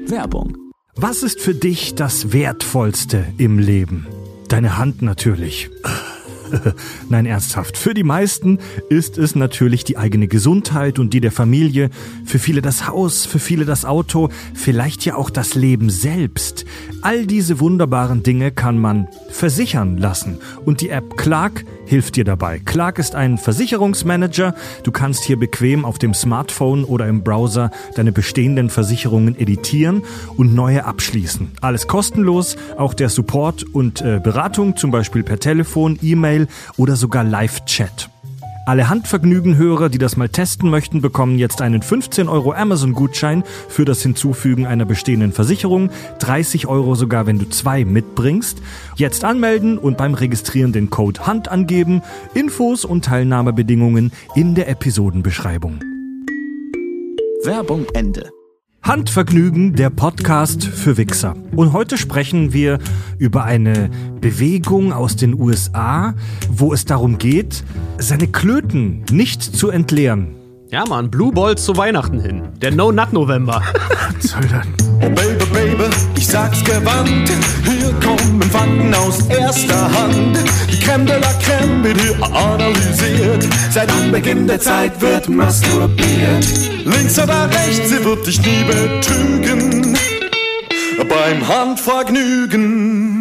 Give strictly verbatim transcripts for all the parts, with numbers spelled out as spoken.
Werbung. Was ist für dich das Wertvollste im Leben? Deine Hand natürlich. Nein, ernsthaft. Für die meisten ist es natürlich die eigene Gesundheit und die der Familie. Für viele das Haus, für viele das Auto, vielleicht ja auch das Leben selbst. All diese wunderbaren Dinge kann man versichern lassen. Und die App Clark hilft dir dabei. Clark ist ein Versicherungsmanager. Du kannst hier bequem auf dem Smartphone oder im Browser deine bestehenden Versicherungen editieren und neue abschließen. Alles kostenlos, auch der Support und äh, Beratung, zum Beispiel per Telefon, E-Mail oder sogar Live-Chat. Alle Handvergnügen-Hörer, die das mal testen möchten, bekommen jetzt einen fünfzehn Euro Amazon-Gutschein für das Hinzufügen einer bestehenden Versicherung, dreißig Euro sogar, wenn du zwei mitbringst. Jetzt anmelden und beim Registrieren den Code Hand angeben. Infos und Teilnahmebedingungen in der Episodenbeschreibung. Werbung Ende. Handvergnügen, der Podcast für Wichser. Und heute sprechen wir über eine Bewegung aus den U S A, wo es darum geht, seine Klöten nicht zu entleeren. Ja, Mann, Blue Balls zu Weihnachten hin. Der No-Nut-November. Was soll das? Oh Baby, Baby, ich sag's gewandt. Hier kommen Fakten aus erster Hand. Die Crème de la Crème wird hier analysiert. Seit Anbeginn der Zeit wird masturbiert. Links oder rechts, sie wird dich nie betrügen. Beim Handvergnügen.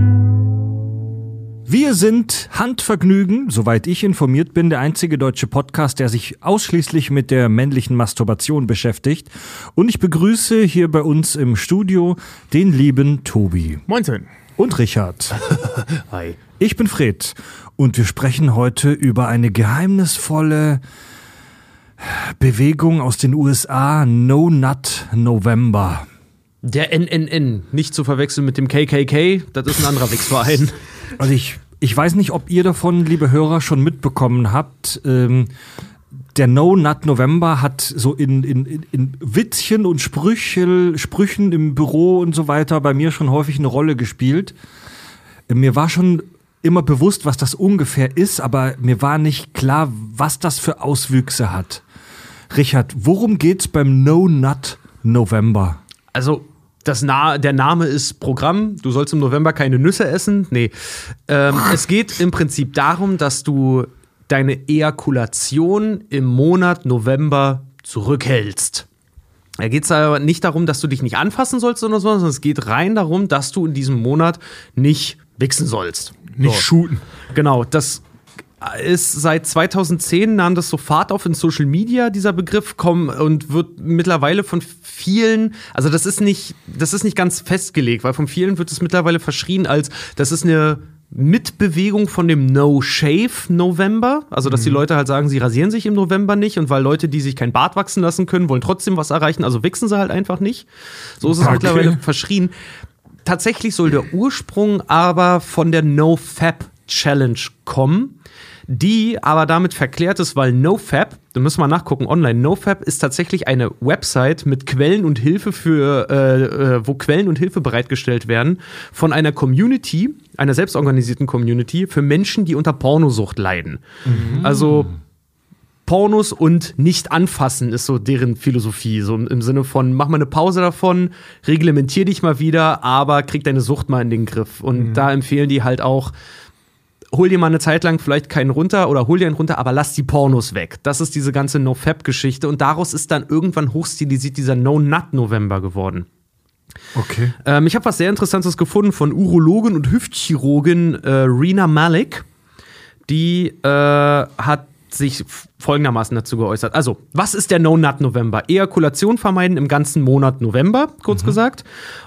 Wir sind Handvergnügen, soweit ich informiert bin, der einzige deutsche Podcast, der sich ausschließlich mit der männlichen Masturbation beschäftigt. Und ich begrüße hier bei uns im Studio den lieben Tobi. Moinsen. Und Richard. Hi. Ich bin Fred und wir sprechen heute über eine geheimnisvolle Bewegung aus den U S A, No Nut November. Der N N N, nicht zu verwechseln mit dem K K K, das ist ein anderer Wichsverein. Also ich, ich weiß nicht, ob ihr davon, liebe Hörer, schon mitbekommen habt. Ähm, der No Nut November hat so in, in, in Witzchen und Sprüche, Sprüchen im Büro und so weiter bei mir schon häufig eine Rolle gespielt. Mir war schon immer bewusst, was das ungefähr ist, aber mir war nicht klar, was das für Auswüchse hat. Richard, worum geht's beim No Nut November? Also, das Na- der Name ist Programm. Du sollst im November keine Nüsse essen. Nee. Ähm, es geht im Prinzip darum, dass du deine Ejakulation im Monat November zurückhältst. Da geht es aber nicht darum, dass du dich nicht anfassen sollst oder so, sondern es geht rein darum, dass du in diesem Monat nicht wichsen sollst. Nicht so. shooten. Genau, das ist seit zweitausendzehn nahm das so Fahrt auf in Social Media, dieser Begriff, kommen und wird mittlerweile von vielen, also das ist nicht, das ist nicht ganz festgelegt, weil von vielen wird es mittlerweile verschrien als, das ist eine Mitbewegung von dem No-Shave-November, also dass mhm. die Leute halt sagen, sie rasieren sich im November nicht und weil Leute, die sich kein Bart wachsen lassen können, wollen trotzdem was erreichen, also wichsen sie halt einfach nicht. So ist es okay. mittlerweile verschrien. Tatsächlich soll der Ursprung aber von der No-Fap-Challenge kommen, die aber damit verklärt ist, weil NoFap, da müssen wir nachgucken online, NoFap ist tatsächlich eine Website mit Quellen und Hilfe für, äh, äh, wo Quellen und Hilfe bereitgestellt werden von einer Community, einer selbstorganisierten Community für Menschen, die unter Pornosucht leiden. Mhm. Also Pornos und nicht anfassen ist so deren Philosophie, so im Sinne von, mach mal eine Pause davon, reglementier dich mal wieder, aber krieg deine Sucht mal in den Griff. Und mhm. da empfehlen die halt auch, hol dir mal eine Zeit lang vielleicht keinen runter oder hol dir einen runter, aber lass die Pornos weg. Das ist diese ganze No-Fap-Geschichte und daraus ist dann irgendwann hochstilisiert dieser No-Nut-November geworden. Okay. Ähm, ich habe was sehr Interessantes gefunden von Urologin und Hüftchirurgin äh, Rina Malik. Die äh, hat sich folgendermaßen dazu geäußert. Also, was ist der No-Nut-November? Ejakulation vermeiden im ganzen Monat November, kurz mhm. gesagt.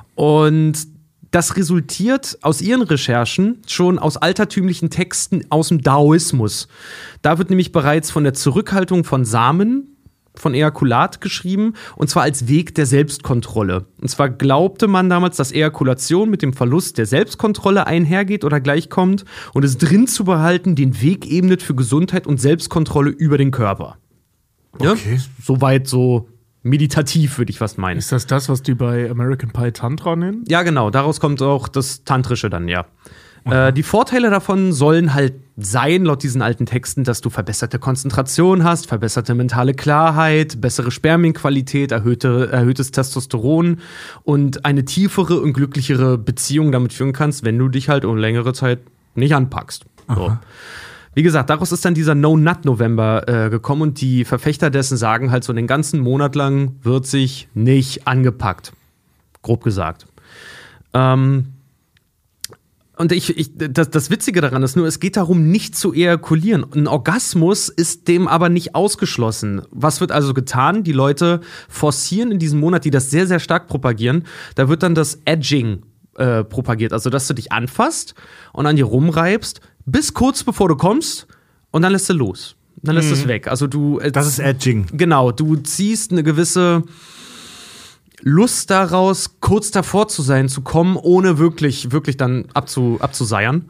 Und das resultiert aus ihren Recherchen schon aus altertümlichen Texten aus dem Daoismus. Da wird nämlich bereits von der Zurückhaltung von Samen, von Ejakulat geschrieben, und zwar als Weg der Selbstkontrolle. Und zwar glaubte man damals, dass Ejakulation mit dem Verlust der Selbstkontrolle einhergeht oder gleichkommt und es drin zu behalten den Weg ebnet für Gesundheit und Selbstkontrolle über den Körper. Okay. Ja? Soweit so meditativ, würde ich was meinen. Ist das das, was die bei American Pie Tantra nennen? Ja, genau. Daraus kommt auch das Tantrische dann, ja. Äh, die Vorteile davon sollen halt sein, laut diesen alten Texten, dass du verbesserte Konzentration hast, verbesserte mentale Klarheit, bessere Spermienqualität, erhöhte, erhöhtes Testosteron und eine tiefere und glücklichere Beziehung damit führen kannst, wenn du dich halt um längere Zeit nicht anpackst. So. Wie gesagt, daraus ist dann dieser No-Nut-November äh, gekommen und die Verfechter dessen sagen halt so, den ganzen Monat lang wird sich nicht angepackt. Grob gesagt. Ähm, und ich, ich, das, das Witzige daran ist nur, es geht darum, nicht zu ejakulieren. Ein Orgasmus ist dem aber nicht ausgeschlossen. Was wird also getan? Die Leute forcieren in diesem Monat, die das sehr, sehr stark propagieren, da wird dann das Edging äh, propagiert. Also, dass du dich anfasst und an dir rumreibst, bis kurz bevor du kommst und dann lässt du los. Dann lässt mhm. es weg. Also du äh, Das ist Edging. Genau, du ziehst eine gewisse Lust daraus, kurz davor zu sein, zu kommen, ohne wirklich, wirklich dann abzu, abzuseiern.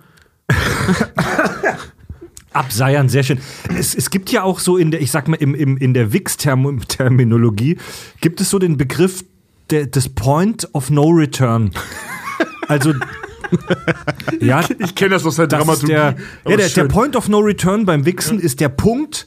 Abseiern, sehr schön. Es, es gibt ja auch so in der, ich sag mal, im, im, in der Wix-Terminologie gibt es so den Begriff de, des Point of No Return. Also ja, ich kenne das aus der Dramaturgie. Der, ja, der, der Point of No Return beim Wichsen ja. ist der Punkt,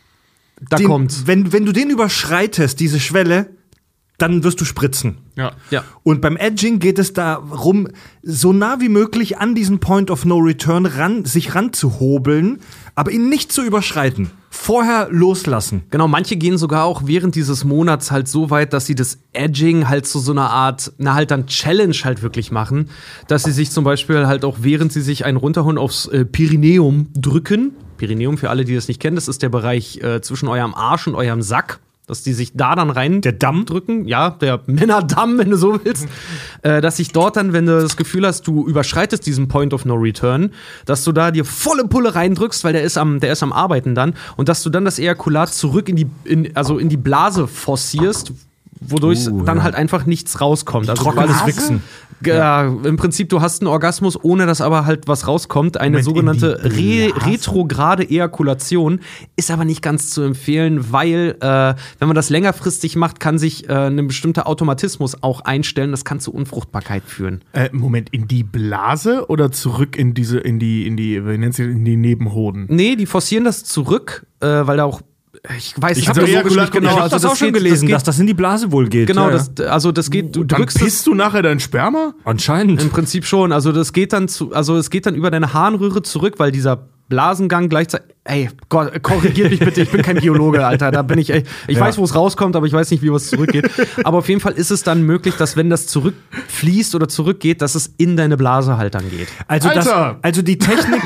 da den, kommt's. Wenn, wenn du den überschreitest, diese Schwelle, dann wirst du spritzen. Ja. Ja. Und beim Edging geht es darum, so nah wie möglich an diesen Point of No Return ran, sich ranzuhobeln, aber ihn nicht zu überschreiten. Vorher loslassen. Genau, manche gehen sogar auch während dieses Monats halt so weit, dass sie das Edging halt zu so einer Art, na halt dann Challenge halt wirklich machen, dass sie sich zum Beispiel halt auch, während sie sich einen runterholen, aufs äh, Perineum drücken. Perineum, für alle, die das nicht kennen, das ist der Bereich äh, zwischen eurem Arsch und eurem Sack. Dass die sich da dann rein der Damm drücken, ja, der Männerdamm, wenn du so willst, äh, dass sich dort dann, wenn du das Gefühl hast, du überschreitest diesen Point of No Return, dass du da dir volle Pulle reindrückst, weil der ist am, der ist am Arbeiten dann, und dass du dann das Ejakulat zurück in die, in, also in die Blase forcierst, wodurch uh, dann ja. halt einfach nichts rauskommt. Also trockenes Wichsen. Ja, im Prinzip, du hast einen Orgasmus, ohne dass aber halt was rauskommt. Eine Moment, sogenannte Re Blase? retrograde Ejakulation ist aber nicht ganz zu empfehlen, weil, äh, wenn man das längerfristig macht, kann sich äh, ein bestimmter Automatismus auch einstellen. Das kann zu Unfruchtbarkeit führen. Äh, Moment, in die Blase oder zurück in diese, in die, in die, wie nennt sich, in die Nebenhoden? Nee, die forcieren das zurück, äh, weil da auch Ich weiß, ich habe das logisch nicht genau. Ich habe Also das auch schon geht, gelesen, das geht, dass das in die Blase wohl geht. Genau, ja, das, also das geht. Du Dann drückst pisst du nachher dein Sperma? Anscheinend. Im Prinzip schon. Also das geht dann zu, also es geht dann über deine Harnröhre zurück, weil dieser Blasengang gleichzeitig. Ey, Gott, korrigiert mich bitte, ich bin kein Biologe, Alter. Da bin ich echt. Ich ja. weiß, wo es rauskommt, aber ich weiß nicht, wie es zurückgeht. Aber auf jeden Fall ist es dann möglich, dass wenn das zurückfließt oder zurückgeht, dass es in deine Blase halt dann geht. Also, das, Alter! also die Technik.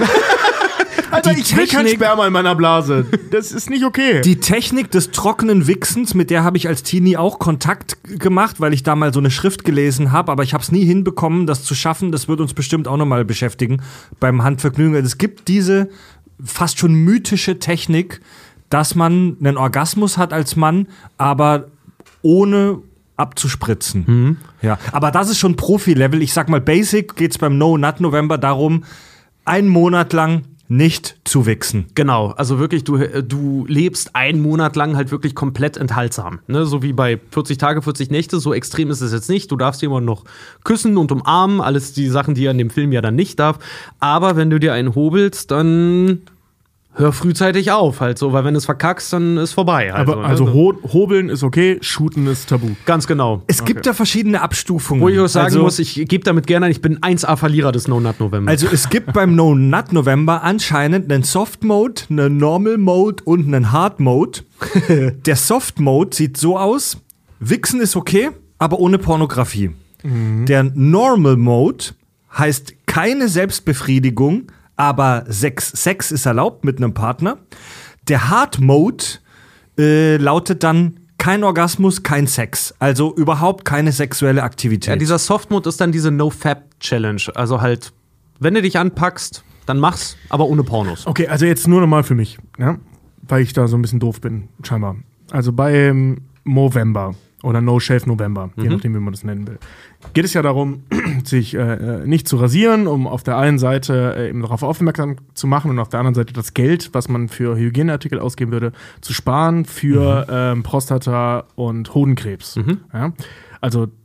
Alter, Die ich will kein Technik- Sperma in meiner Blase. Das ist nicht okay. Die Technik des trockenen Wichsens, mit der habe ich als Teenie auch Kontakt gemacht, weil ich da mal so eine Schrift gelesen habe, aber ich habe es nie hinbekommen, das zu schaffen. Das wird uns bestimmt auch nochmal beschäftigen beim Handvergnügen. Es gibt diese fast schon mythische Technik, dass man einen Orgasmus hat als Mann, aber ohne abzuspritzen. Mhm. Ja, aber das ist schon Profi-Level. Ich sag mal, Basic geht's beim No-Nut-November darum, einen Monat lang nicht zu wichsen. Genau, also wirklich, du, du lebst einen Monat lang halt wirklich komplett enthaltsam. Ne? So wie bei vierzig Tage, vierzig Nächte, so extrem ist es jetzt nicht. Du darfst jemanden noch küssen und umarmen, alles die Sachen, die er in dem Film ja dann nicht darf. Aber wenn du dir einen hobelst, dann hör frühzeitig auf, halt so, weil wenn du es verkackst, dann ist vorbei. Halt Aber so, ne? also ho hobeln ist okay, shooten ist tabu. Ganz genau. Es gibt Okay. da verschiedene Abstufungen. Wo ich auch sagen also, muss, ich gebe damit gerne, ich bin eins A-Verlierer des No-Nut-November. Also es gibt beim No-Nut-November anscheinend einen Soft-Mode, einen Normal-Mode und einen Hard-Mode. Der Soft-Mode sieht so aus, Wichsen ist okay, aber ohne Pornografie. Mhm. Der Normal-Mode heißt keine Selbstbefriedigung, aber Sex, Sex ist erlaubt mit einem Partner. Der Hard-Mode äh, lautet dann kein Orgasmus, kein Sex. Also überhaupt keine sexuelle Aktivität. ja, dieser Soft-Mode ist dann diese No-Fap-Challenge. Also halt, wenn du dich anpackst, dann mach's, aber ohne Pornos. Okay, also jetzt nur nochmal für mich, ja? Weil ich da so ein bisschen doof bin, scheinbar. Also beim Movember oder No Shave November, je nachdem, wie man das nennen will, geht es ja darum, sich äh, nicht zu rasieren, um auf der einen Seite äh, eben darauf aufmerksam zu machen und auf der anderen Seite das Geld, was man für Hygieneartikel ausgeben würde, zu sparen für mhm. ähm, Prostata- und Hodenkrebs. Mhm. Ja? Also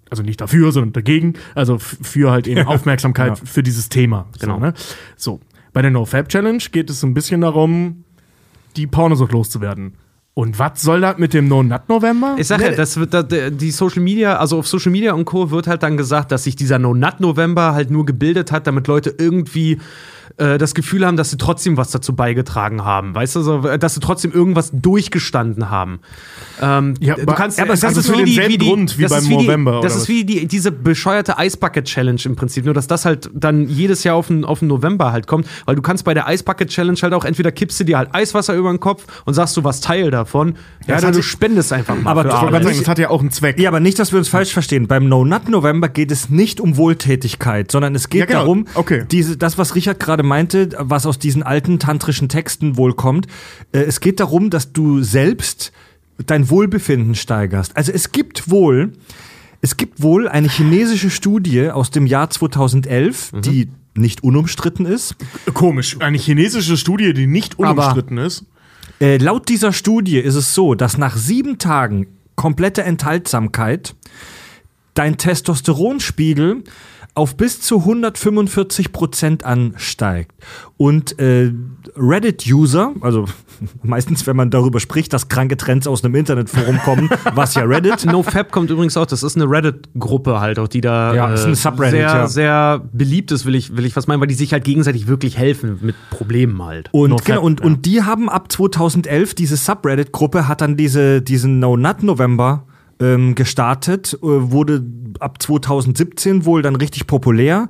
also nicht dafür, sondern dagegen, also f- für halt eben Aufmerksamkeit Ja. für dieses Thema. Genau. So, ne? So, bei der NoFap-Challenge geht es so ein bisschen darum, die Pornosucht loszuwerden. Und was soll das mit dem No-Nut-November? Ich sag ja, das wird da, die Social Media, also auf Social Media und Co. wird halt dann gesagt, dass sich dieser No-Nut-November halt nur gebildet hat, damit Leute irgendwie äh, das Gefühl haben, dass sie trotzdem was dazu beigetragen haben. Weißt du, so, dass sie trotzdem irgendwas durchgestanden haben. Ähm, Ja, du aber- kannst, aber das also ist für wie die, denselben wie die, Grund wie das beim ist wie November, die, oder Das ist was? wie die, diese bescheuerte Eisbucket-Challenge im Prinzip. Nur, dass das halt dann jedes Jahr auf den, auf den November halt kommt. Weil du kannst bei der Eisbucket-Challenge halt auch entweder kippst du dir halt Eiswasser über den Kopf und sagst, du warst Teil davon. Ja, das oder hat du sich- spendest einfach mal Aber für ich wollte Ich wollte Arbeit. gerade sagen, das hat ja auch einen Zweck. Ja, aber nicht, dass wir uns falsch verstehen. Beim No-Nut-November geht es nicht um Wohltätigkeit, sondern es geht Ja, genau. darum, Okay. diese, das, was Richard gerade meinte, was aus diesen alten tantrischen Texten wohl kommt, äh, es geht darum, dass du selbst dein Wohlbefinden steigerst. Also es gibt wohl, es gibt wohl eine chinesische Studie aus dem Jahr zweitausendelf, Mhm. die nicht unumstritten ist. Komisch. Eine chinesische Studie, die nicht Aber- unumstritten ist. Äh, laut dieser Studie ist es so, dass nach sieben Tagen komplette Enthaltsamkeit dein Testosteronspiegel auf bis zu hundertfünfundvierzig Prozent ansteigt. Und äh, Reddit-User, also meistens, wenn man darüber spricht, dass kranke Trends aus einem Internetforum kommen, was ja Reddit. NoFap kommt übrigens auch, das ist eine Reddit-Gruppe halt auch, die da Ja, ist eine Subreddit, sehr, ja. sehr beliebt ist, will ich, will ich was meinen, weil die sich halt gegenseitig wirklich helfen mit Problemen halt. Und, NoFap, genau, und, ja. und die haben ab zweitausendelf, diese Subreddit-Gruppe hat dann diese, diesen No-Nut-November ähm, gestartet, äh, wurde ab zweitausendsiebzehn wohl dann richtig populär.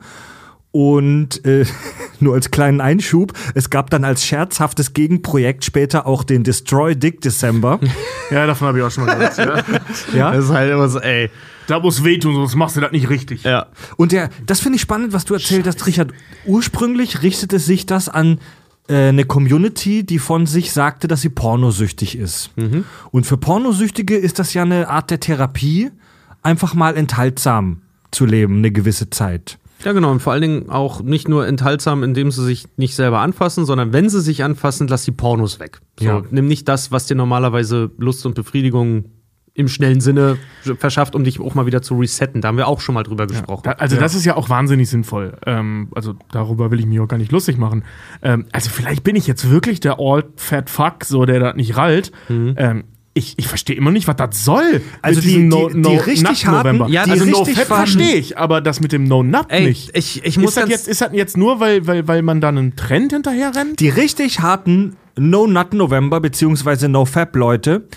Und äh, nur als kleinen Einschub, es gab dann als scherzhaftes Gegenprojekt später auch den Destroy Dick December. Ja, davon habe ich auch schon mal gehört. Ja. Ja? Das ist halt immer so, ey. Da muss wehtun, sonst machst du das nicht richtig. Ja. Und der, das finde ich spannend, was du erzählt hast, Richard. Ursprünglich richtete sich das an äh, eine Community, die von sich sagte, dass sie pornosüchtig ist. Und für Pornosüchtige ist das ja eine Art der Therapie, einfach mal enthaltsam zu leben, eine gewisse Zeit. Ja, genau. Und vor allen Dingen auch nicht nur enthaltsam, indem sie sich nicht selber anfassen, sondern wenn sie sich anfassen, lass die Pornos weg. So, Ja. nimm nicht das, was dir normalerweise Lust und Befriedigung im schnellen Sinne verschafft, um dich auch mal wieder zu resetten. Da haben wir auch schon mal drüber gesprochen. Da, also das ist ja auch wahnsinnig sinnvoll. Ähm, also darüber will ich mich auch gar nicht lustig machen. Ähm, also vielleicht bin ich jetzt wirklich der All-Fat-Fuck, so der das nicht rallt. Ähm, ich, ich verstehe immer nicht, was das soll. Also mit die- diesem die- die richtig November. harten- ja, also die No richtig Fap harten- verstehe ich, aber das mit dem No Nut Ey, nicht. ich, ich muss ist, das ganz, jetzt, ist das jetzt nur, weil, weil, weil man da einen Trend hinterher rennt? Die richtig harten No-Nut-November bzw. No-Fap-Leute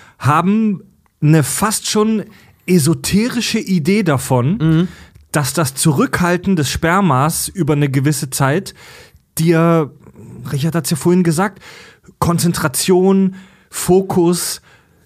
haben eine fast schon esoterische Idee davon, dass das Zurückhalten des Spermas über eine gewisse Zeit dir, Richard hat es ja vorhin gesagt, Konzentration, Fokus,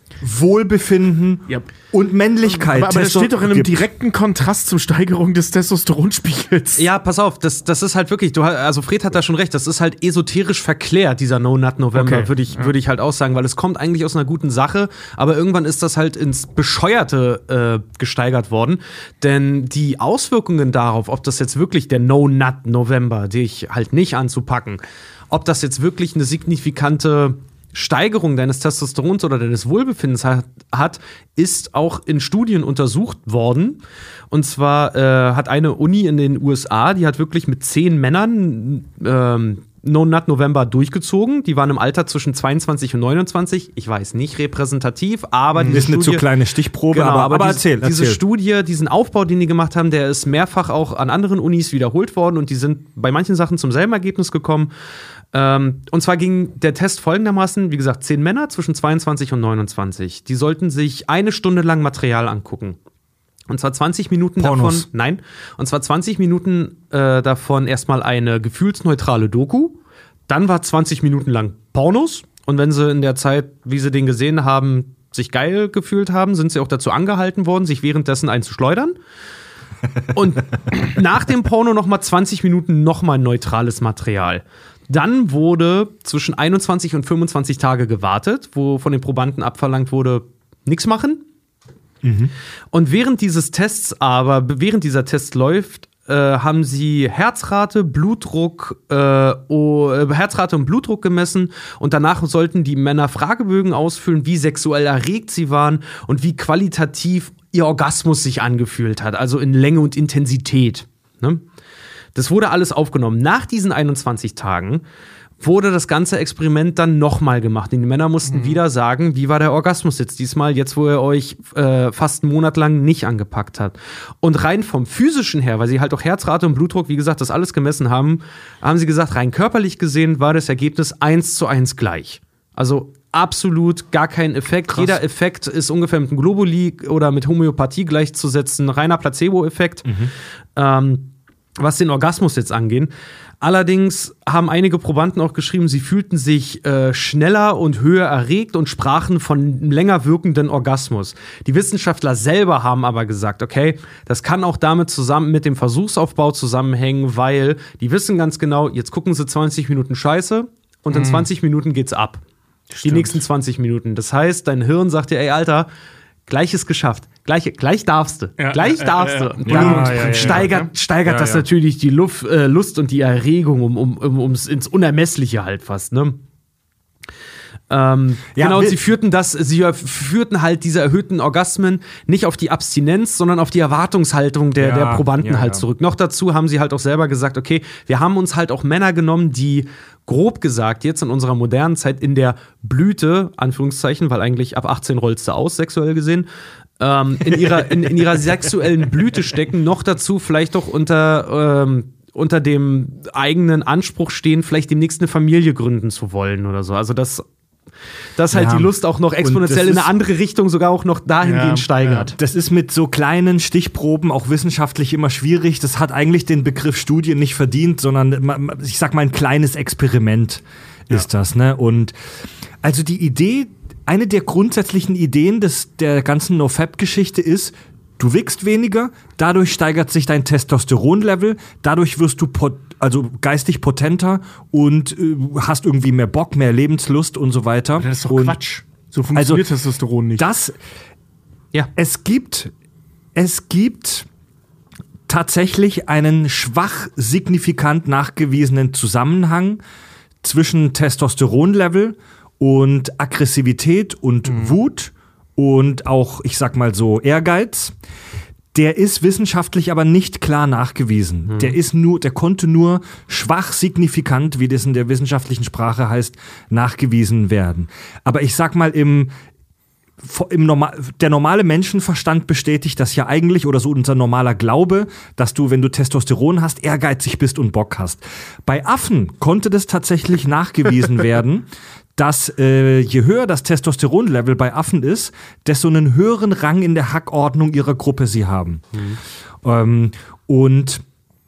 Wohlbefinden Ja. und Männlichkeit. Aber, aber das Testo- steht doch in einem gibt. direkten Kontrast zur Steigerung des Testosteronspiegels. Ja, pass auf, das, das ist halt wirklich, du, ha- also Fred hat da schon recht, das ist halt esoterisch verklärt, dieser No-Nut-November, Okay, würde ich, würde ich halt auch sagen, weil es kommt eigentlich aus einer guten Sache, aber irgendwann ist das halt ins Bescheuerte äh, gesteigert worden, denn die Auswirkungen darauf, ob das jetzt wirklich der No-Nut-November, dich halt nicht anzupacken, ob das jetzt wirklich eine signifikante Steigerung deines Testosterons oder deines Wohlbefindens hat, hat, ist auch in Studien untersucht worden. Und zwar äh, hat eine Uni in den U S A, die hat wirklich mit zehn Männern ähm, No-Nut-November durchgezogen. Die waren im Alter zwischen zweiundzwanzig und neunundzwanzig. Ich weiß, nicht repräsentativ, aber diese Ist eine zu Studie- kleine Stichprobe, Genau, aber, aber diese, erzähl, erzähl. diese Studie, diesen Aufbau, den die gemacht haben, der ist mehrfach auch an anderen Unis wiederholt worden und die sind bei manchen Sachen zum selben Ergebnis gekommen. Ähm, und zwar ging der Test folgendermaßen, wie gesagt, zehn Männer zwischen zweiundzwanzig und neunundzwanzig. Die sollten sich eine Stunde lang Material angucken. Und zwar zwanzig Minuten Pornos. davon, nein, und zwar zwanzig Minuten äh, davon erstmal eine gefühlsneutrale Doku. Dann war zwanzig Minuten lang Pornos. Und wenn sie in der Zeit, wie sie den gesehen haben, sich geil gefühlt haben, sind sie auch dazu angehalten worden, sich währenddessen einzuschleudern. Und nach dem Porno nochmal zwanzig Minuten nochmal neutrales Material. Dann wurde zwischen einundzwanzig und fünfundzwanzig Tage gewartet, wo von den Probanden abverlangt wurde, nichts machen. Und während dieses Tests aber, während dieser Test läuft, äh, haben sie Herzrate, Blutdruck, äh, oh, äh, Herzrate und Blutdruck gemessen und danach sollten die Männer Fragebögen ausfüllen, wie sexuell erregt sie waren und wie qualitativ ihr Orgasmus sich angefühlt hat, also in Länge und Intensität. Ne? Das wurde alles aufgenommen. Nach diesen einundzwanzig Tagen wurde das ganze Experiment dann nochmal gemacht. Die Männer mussten mhm. wieder sagen, wie war der Orgasmus jetzt diesmal, jetzt wo er euch äh, fast einen Monat lang nicht angepackt hat. Und rein vom Physischen her, weil sie halt auch Herzrate und Blutdruck, wie gesagt, das alles gemessen haben, haben sie gesagt, rein körperlich gesehen war das Ergebnis eins zu eins gleich. Also absolut gar kein Effekt. Krass. Jeder Effekt ist ungefähr mit einem Globuli oder mit Homöopathie gleichzusetzen. Reiner Placebo-Effekt, mhm. ähm, was den Orgasmus jetzt angeht. Allerdings haben einige Probanden auch geschrieben, sie fühlten sich äh, schneller und höher erregt und sprachen von länger wirkenden Orgasmus. Die Wissenschaftler selber haben aber gesagt, okay, das kann auch damit zusammen mit dem Versuchsaufbau zusammenhängen, weil die wissen ganz genau, jetzt gucken sie zwanzig Minuten Scheiße und in mhm. zwanzig Minuten geht's ab. Stimmt. Die nächsten zwanzig Minuten. Das heißt, dein Hirn sagt dir, ey, Alter, gleich ist geschafft. Gleich, gleich darfst du. Ja, gleich äh, darfst du. Und dann ja, ja, ja, steigert, ja. steigert ja, das ja. natürlich die Luft, äh, Lust und die Erregung um, um, um, ums ins Unermessliche halt fast, ne? Ähm, ja, genau, sie führten das, sie führten halt diese erhöhten Orgasmen nicht auf die Abstinenz, sondern auf die Erwartungshaltung der, ja, der Probanden ja, halt ja. zurück. Noch dazu haben sie halt auch selber gesagt, okay, wir haben uns halt auch Männer genommen, die grob gesagt jetzt in unserer modernen Zeit in der Blüte, Anführungszeichen, weil eigentlich ab achtzehn rollst du aus, sexuell gesehen, ähm, in ihrer, in, in ihrer sexuellen Blüte stecken, noch dazu vielleicht auch unter, ähm, unter dem eigenen Anspruch stehen, vielleicht demnächst eine Familie gründen zu wollen oder so. Also das dass halt ja. die Lust auch noch exponentiell in eine andere Richtung sogar auch noch dahingehend ja, steigert. Ja. Das ist mit so kleinen Stichproben auch wissenschaftlich immer schwierig. Das hat eigentlich den Begriff Studie nicht verdient, sondern ich sag mal ein kleines Experiment ist ja. das. Ne? Und also die Idee, eine der grundsätzlichen Ideen des, der ganzen NoFap-Geschichte ist, du wickst weniger, dadurch steigert sich dein Testosteronlevel, dadurch wirst du pot- also geistig potenter und äh, hast irgendwie mehr Bock, mehr Lebenslust und so weiter. Das ist doch und Quatsch. So funktioniert also, Testosteron nicht. Das, ja. Es gibt, es gibt tatsächlich einen schwach signifikant nachgewiesenen Zusammenhang zwischen Testosteronlevel und Aggressivität und mhm. Wut und auch, ich sag mal so, Ehrgeiz. Der ist wissenschaftlich aber nicht klar nachgewiesen. Hm. Der ist nur, der konnte nur schwach signifikant, wie das in der wissenschaftlichen Sprache heißt, nachgewiesen werden. Aber ich sag mal, im, im Normal, der normale Menschenverstand bestätigt das ja eigentlich, oder so unser normaler Glaube, dass du, wenn du Testosteron hast, ehrgeizig bist und Bock hast. Bei Affen konnte das tatsächlich nachgewiesen werden, dass äh, je höher das Testosteronlevel bei Affen ist, desto einen höheren Rang in der Hackordnung ihrer Gruppe sie haben. Mhm. Ähm, und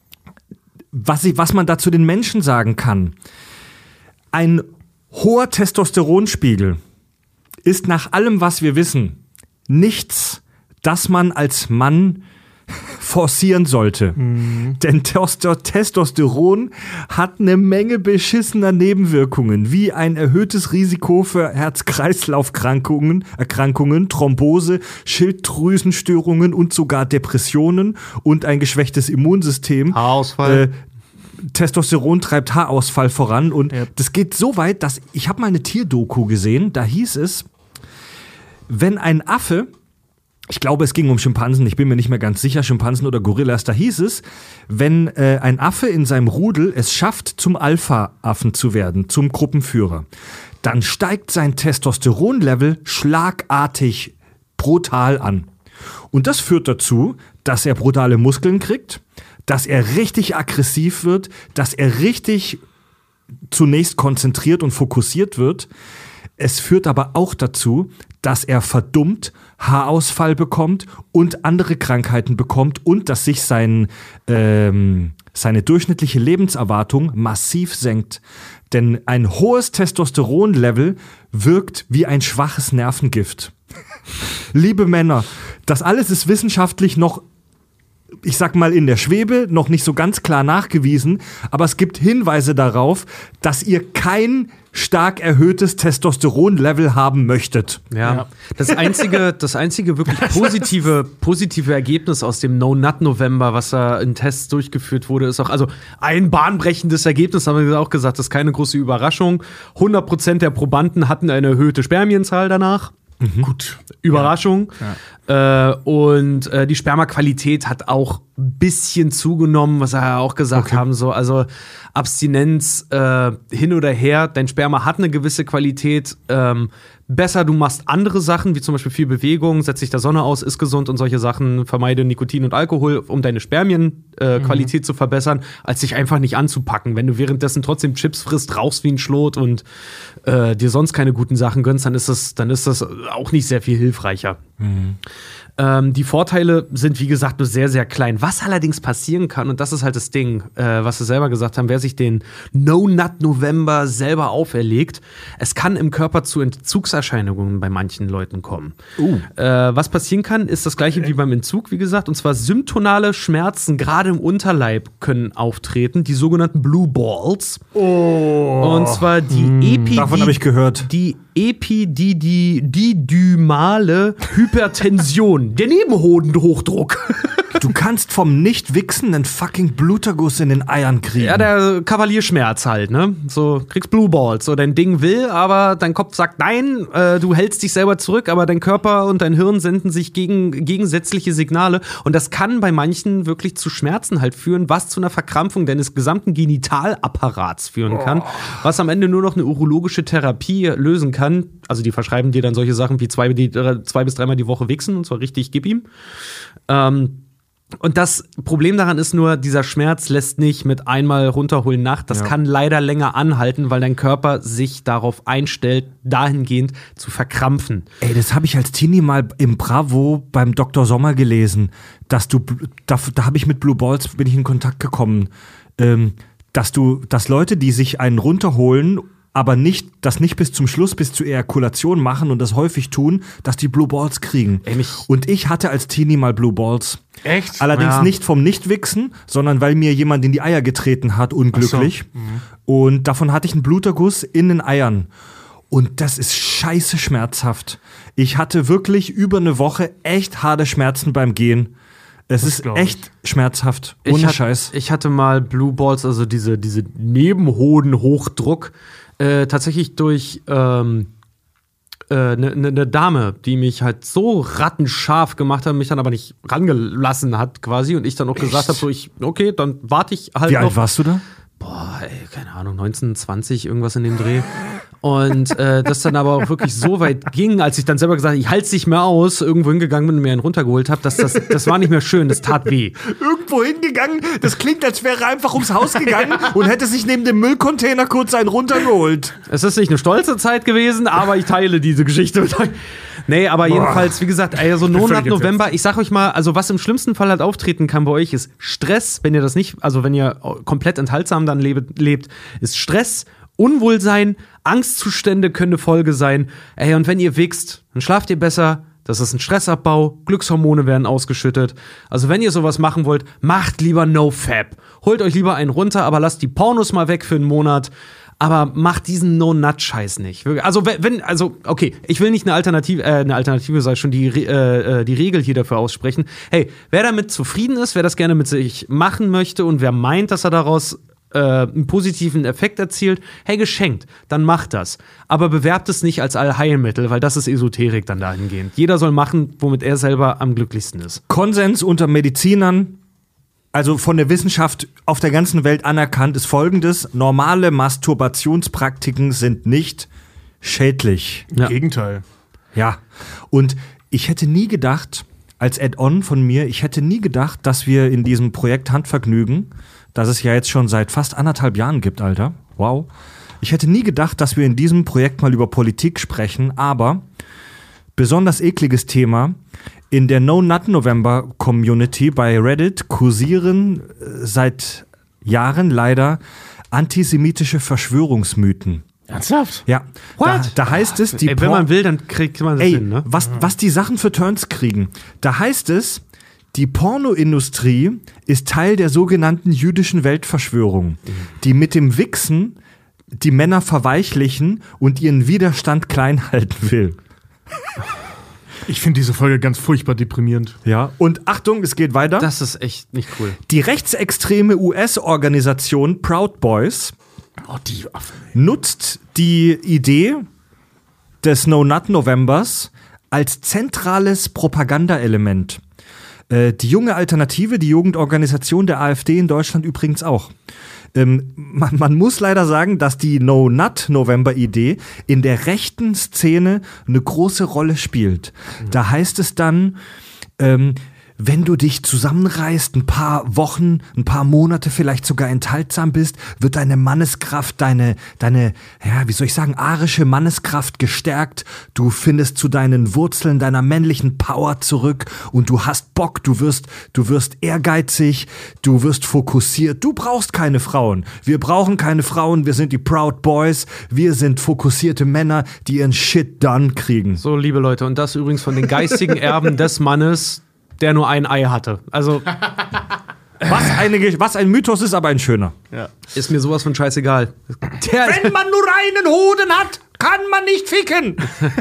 was, ich, was man da zu den Menschen sagen kann, ein hoher Testosteronspiegel ist nach allem, was wir wissen, nichts, das man als Mann forcieren sollte. Mhm. Denn Testosteron hat eine Menge beschissener Nebenwirkungen, wie ein erhöhtes Risiko für Herz-Kreislauf-Erkrankungen, Erkrankungen, Thrombose, Schilddrüsenstörungen und sogar Depressionen und ein geschwächtes Immunsystem. Haarausfall. Äh, Testosteron treibt Haarausfall voran und ja. das geht so weit, dass ich habe mal eine Tierdoku gesehen, da hieß es, wenn ein Affe, ich glaube, es ging um Schimpansen, ich bin mir nicht mehr ganz sicher, Schimpansen oder Gorillas, da hieß es, wenn äh, ein Affe in seinem Rudel es schafft, zum Alpha-Affen zu werden, zum Gruppenführer, dann steigt sein Testosteronlevel schlagartig brutal an. Und das führt dazu, dass er brutale Muskeln kriegt, dass er richtig aggressiv wird, dass er richtig zunächst konzentriert und fokussiert wird. Es führt aber auch dazu, dass er verdummt Haarausfall bekommt und andere Krankheiten bekommt und dass sich sein, ähm, seine durchschnittliche Lebenserwartung massiv senkt. Denn ein hohes Testosteronlevel wirkt wie ein schwaches Nervengift. Liebe Männer, das alles ist wissenschaftlich noch, ich sag mal, in der Schwebe, noch nicht so ganz klar nachgewiesen, aber es gibt Hinweise darauf, dass ihr kein stark erhöhtes Testosteronlevel haben möchtet. Ja, ja. Das einzige, das einzige wirklich positive, positive Ergebnis aus dem No-Nut-November, was da in Tests durchgeführt wurde, ist auch, also ein bahnbrechendes Ergebnis, haben wir auch gesagt, das ist keine große Überraschung. hundert Prozent der Probanden hatten eine erhöhte Spermienzahl danach. Gut. Überraschung. Ja. Äh, und äh, die Spermaqualität hat auch ein bisschen zugenommen, was wir ja auch gesagt okay. haben. So, also Abstinenz äh, hin oder her, dein Sperma hat eine gewisse Qualität. Ähm, besser, du machst andere Sachen, wie zum Beispiel viel Bewegung, setz dich der Sonne aus, isst gesund und solche Sachen, vermeide Nikotin und Alkohol, um deine Spermienqualität äh, mhm. zu verbessern, als dich einfach nicht anzupacken. Wenn du währenddessen trotzdem Chips frisst, rauchst wie ein Schlot und äh, dir sonst keine guten Sachen gönnst, dann ist das, dann ist das auch nicht sehr viel hilfreicher. Mhm. Ähm, die Vorteile sind, wie gesagt, nur sehr, sehr klein. Was allerdings passieren kann, und das ist halt das Ding, äh, was wir selber gesagt haben, wer sich den No-Nut-November selber auferlegt, es kann im Körper zu Entzugserscheinungen bei manchen Leuten kommen. Uh. Äh, was passieren kann, ist das gleiche wie beim Entzug, wie gesagt, und zwar symptonale Schmerzen, gerade im Unterleib, können auftreten, die sogenannten Blue Balls. Oh. Und zwar die hm, Epi- davon habe ich gehört. Die epididymale Hypertension, der Nebenhodenhochdruck. Du kannst vom Nicht-Wichsen einen fucking Bluterguss in den Eiern kriegen. Ja, der Kavalierschmerz halt, ne? So, kriegst Blue Balls. So, dein Ding will, aber dein Kopf sagt nein, äh, du hältst dich selber zurück, aber dein Körper und dein Hirn senden sich gegen, gegensätzliche Signale. Und das kann bei manchen wirklich zu Schmerzen halt führen, was zu einer Verkrampfung deines gesamten Genitalapparats führen kann. Oh. Was am Ende nur noch eine urologische Therapie lösen kann. Also, die verschreiben dir dann solche Sachen wie zwei, die, zwei bis dreimal die Woche wichsen, und zwar richtig, gib ihm. Ähm, Und das Problem daran ist nur, dieser Schmerz lässt nicht mit einmal runterholen nach. Das ja. kann leider länger anhalten, weil dein Körper sich darauf einstellt, dahingehend zu verkrampfen. Ey, das habe ich als Teenie mal im Bravo beim Doktor Sommer gelesen, dass du, da, da habe ich mit Blue Balls, bin ich in Kontakt gekommen, ähm, dass du, dass Leute, die sich einen runterholen, aber nicht, das nicht bis zum Schluss, bis zur Ejakulation machen und das häufig tun, dass die Blue Balls kriegen. Ey, mich und ich hatte als Teenie mal Blue Balls. Echt? Allerdings ja. nicht vom Nichtwichsen, sondern weil mir jemand in die Eier getreten hat, unglücklich. Ach so. Mhm. Und davon hatte ich einen Bluterguss in den Eiern. Und das ist scheiße schmerzhaft. Ich hatte wirklich über eine Woche echt harte Schmerzen beim Gehen. Es das ist echt schmerzhaft, ohne ich hat, Scheiß. Ich hatte mal Blue Balls, also diese, diese Nebenhodenhochdruck, äh, tatsächlich durch ähm, äh, ne, ne, ne Dame, die mich halt so rattenscharf gemacht hat, mich dann aber nicht rangelassen hat quasi, und ich dann auch echt? gesagt habe, so ich, okay, dann warte ich halt Wie noch. alt warst du da? Boah, ey, keine Ahnung, neunzehn, zwanzig, irgendwas in dem Dreh. Und äh, das dann aber auch wirklich so weit ging, als ich dann selber gesagt habe, ich halte es nicht mehr aus, irgendwo hingegangen bin und mir einen runtergeholt habe, dass das, das war nicht mehr schön, das tat weh. Irgendwo hingegangen? Das klingt, als wäre er einfach ums Haus gegangen ja. und hätte sich neben dem Müllcontainer kurz einen runtergeholt. Es ist nicht eine stolze Zeit gewesen, aber ich teile diese Geschichte mit euch. Nee, aber Boah. jedenfalls, wie gesagt, also No-Nut November, ich sag euch mal, also was im schlimmsten Fall halt auftreten kann bei euch, ist Stress, wenn ihr das nicht, also wenn ihr komplett enthaltsam dann lebt, lebt ist Stress, Unwohlsein, Angstzustände können eine Folge sein. Ey, und wenn ihr wichst, dann schlaft ihr besser. Das ist ein Stressabbau. Glückshormone werden ausgeschüttet. Also wenn ihr sowas machen wollt, macht lieber No-Fap. Holt euch lieber einen runter, aber lasst die Pornos mal weg für einen Monat. Aber macht diesen No-Nut-Scheiß nicht. Also wenn, also okay, ich will nicht eine Alternative, äh, eine Alternative, sei schon die, äh, die Regel hier dafür aussprechen. Hey, wer damit zufrieden ist, wer das gerne mit sich machen möchte und wer meint, dass er daraus einen positiven Effekt erzielt, hey, geschenkt, dann macht das. Aber bewerbt es nicht als Allheilmittel, weil das ist Esoterik dann dahingehend. Jeder soll machen, womit er selber am glücklichsten ist. Konsens unter Medizinern, also von der Wissenschaft auf der ganzen Welt anerkannt, ist Folgendes: Normale Masturbationspraktiken sind nicht schädlich. Im ja. Gegenteil. Ja, und ich hätte nie gedacht, als Add-on von mir, ich hätte nie gedacht, dass wir in diesem Projekt Handvergnügen, das es ja jetzt schon seit fast anderthalb Jahren gibt, Alter. Wow. Ich hätte nie gedacht, dass wir in diesem Projekt mal über Politik sprechen, aber besonders ekliges Thema. In der No-Nut-November-Community bei Reddit kursieren seit Jahren leider antisemitische Verschwörungsmythen. Ernsthaft? Ja. Da, da heißt es, die Ey, wenn man will, dann kriegt man das Ey, hin, ne? Was, was die Sachen für Turns kriegen. Da heißt es, die Pornoindustrie ist Teil der sogenannten jüdischen Weltverschwörung, die mit dem Wichsen die Männer verweichlichen und ihren Widerstand klein halten will. Ich finde diese Folge ganz furchtbar deprimierend. Ja. Und Achtung, es geht weiter. Das ist echt nicht cool. Die rechtsextreme U S-Organisation Proud Boys oh, die nutzt die Idee des No-Nut-Novembers als zentrales Propagandaelement. Äh, die junge Alternative, die Jugendorganisation der AfD in Deutschland übrigens auch. Ähm, man, man muss leider sagen, dass die No-Nut-November-Idee in der rechten Szene eine große Rolle spielt. Mhm. Da heißt es dann, ähm, wenn du dich zusammenreißt, ein paar Wochen, ein paar Monate vielleicht sogar enthaltsam bist, wird deine Manneskraft, deine, deine, ja, wie soll ich sagen, arische Manneskraft gestärkt. Du findest zu deinen Wurzeln deiner männlichen Power zurück und du hast Bock, du wirst, du wirst ehrgeizig, du wirst fokussiert. Du brauchst keine Frauen. Wir brauchen keine Frauen. Wir sind die Proud Boys. Wir sind fokussierte Männer, die ihren Shit done kriegen. So, liebe Leute, und das übrigens von den geistigen Erben des Mannes, der nur ein Ei hatte. Also was, eine, was ein Mythos ist, aber ein schöner. Ja. Ist mir sowas von scheißegal. Der Wenn man nur einen Hoden hat, kann man nicht ficken.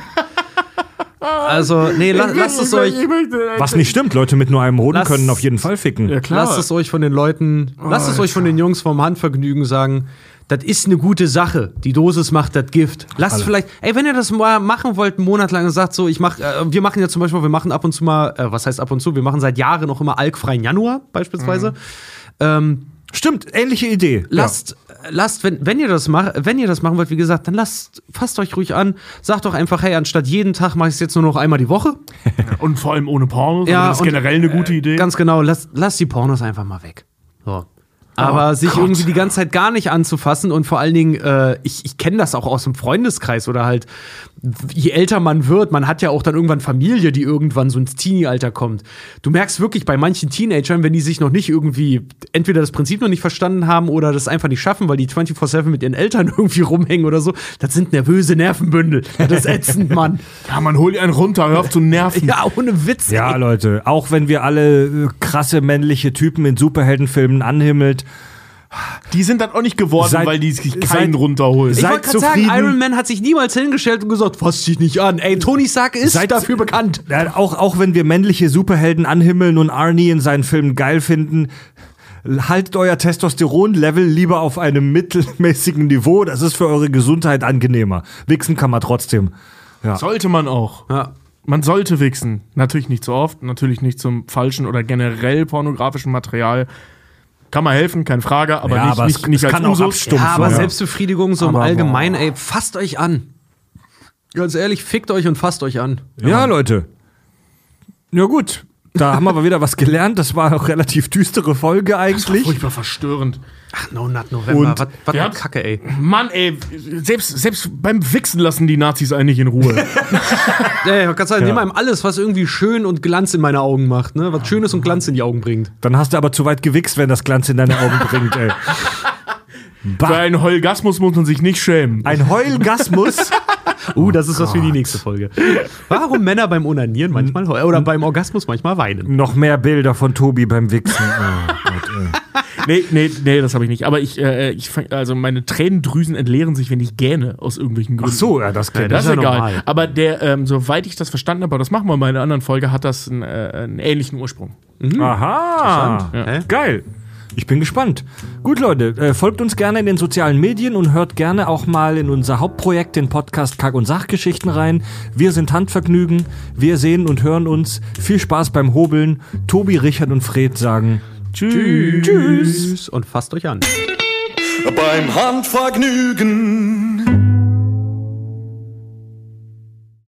Also, nee, la, lasst es euch. Was nicht stimmt, Leute mit nur einem Hoden lasst, können auf jeden Fall ficken. Ja, klar. Lasst es euch von den Leuten, oh, lasst es euch von den Jungs vom Handvergnügen sagen, das ist eine gute Sache. Die Dosis macht das Gift. Lasst Alle. vielleicht, ey, wenn ihr das mal machen wollt, einen Monat lang und sagt so, ich mach, äh, wir machen ja zum Beispiel, wir machen ab und zu mal, äh, was heißt ab und zu, wir machen seit Jahren noch immer alkfreien Januar beispielsweise. Mhm. Ähm, Stimmt, ähnliche Idee. Lasst, ja. lasst, wenn, wenn ihr das macht, wenn ihr das machen wollt, wie gesagt, dann lasst, fasst euch ruhig an, sagt doch einfach, hey, anstatt jeden Tag mache ich es jetzt nur noch einmal die Woche. Und vor allem ohne Pornos, ja, das ist generell eine gute Idee. Äh, ganz genau, lasst, lasst die Pornos einfach mal weg. So. Aber oh, sich Gott. irgendwie die ganze Zeit gar nicht anzufassen und vor allen Dingen, äh, ich, ich kenne das auch aus dem Freundeskreis oder halt, je älter man wird, man hat ja auch dann irgendwann Familie, die irgendwann so ins Teenie-Alter kommt. Du merkst wirklich bei manchen Teenagern, wenn die sich noch nicht irgendwie, entweder das Prinzip noch nicht verstanden haben oder das einfach nicht schaffen, weil die vierundzwanzig sieben mit ihren Eltern irgendwie rumhängen oder so, das sind nervöse Nervenbündel. Das ist ätzend, Mann. Ja, man holt einen runter, hör auf zu nerven. Ja, ohne Witz. Ja, ey. Leute, auch wenn wir alle äh, krasse männliche Typen in Superheldenfilmen anhimmelt, die sind dann auch nicht geworden, seid, weil die sich keinen runterholen. Ich wollte gerade sagen, Iron Man hat sich niemals hingestellt und gesagt, fass dich nicht an. Ey, Tony Stark ist seid, dafür bekannt. Ja, auch, auch wenn wir männliche Superhelden anhimmeln und Arnie in seinen Filmen geil finden, haltet euer Testosteron-Level lieber auf einem mittelmäßigen Niveau. Das ist für eure Gesundheit angenehmer. Wichsen kann man trotzdem. Ja. Sollte man auch. Ja. Man sollte wichsen. Natürlich nicht so oft, natürlich nicht zum falschen oder generell pornografischen Material. Kann mal helfen, keine Frage, aber ja, nicht, aber nicht, es, nicht es als kann Usus. auch abstumpfen. Ja, aber ja. Selbstbefriedigung so aber im Allgemeinen, ey, fasst euch an. Ganz ehrlich, fickt euch und fasst euch an. Ja, ja Leute. Ja gut, da haben wir aber wieder was gelernt. Das war auch relativ düstere Folge eigentlich. Das war furchtbar verstörend. Ach, No Nut November, was, was ja, eine Kacke, ey. Mann, ey, selbst, selbst beim Wichsen lassen die Nazis eigentlich in Ruhe. Ja, ich kann sagen, ja. Nehmen einem alles, was irgendwie schön und Glanz in meine Augen macht, ne? Was Schönes und Glanz in die Augen bringt. Dann hast du aber zu weit gewichst, wenn das Glanz in deine Augen bringt, ey. Für einen Heulgasmus muss man sich nicht schämen. Ein Heulgasmus? Uh, das ist oh was für die nächste Folge. Warum Männer beim Onanieren manchmal heulen oder beim Orgasmus manchmal weinen? Noch mehr Bilder von Tobi beim Wichsen. Oh Gott, ey. Nee, nee, nee, das habe ich nicht. Aber ich, äh, ich fang, also meine Tränendrüsen entleeren sich, wenn ich gähne, aus irgendwelchen Gründen. Ach so, ja, das, ja, das ist ja egal. Normal. Aber der, ähm, soweit ich das verstanden habe, aber das machen wir mal in einer anderen Folge, hat das einen, äh, einen ähnlichen Ursprung. Mhm. Aha, ja. Geil. Ich bin gespannt. Gut, Leute, äh, folgt uns gerne in den sozialen Medien und hört gerne auch mal in unser Hauptprojekt, den Podcast Kack- und Sachgeschichten rein. Wir sind Handvergnügen, wir sehen und hören uns. Viel Spaß beim Hobeln. Tobi, Richard und Fred sagen Tschüss. Tschüss. Und fasst euch an. Beim Handvergnügen.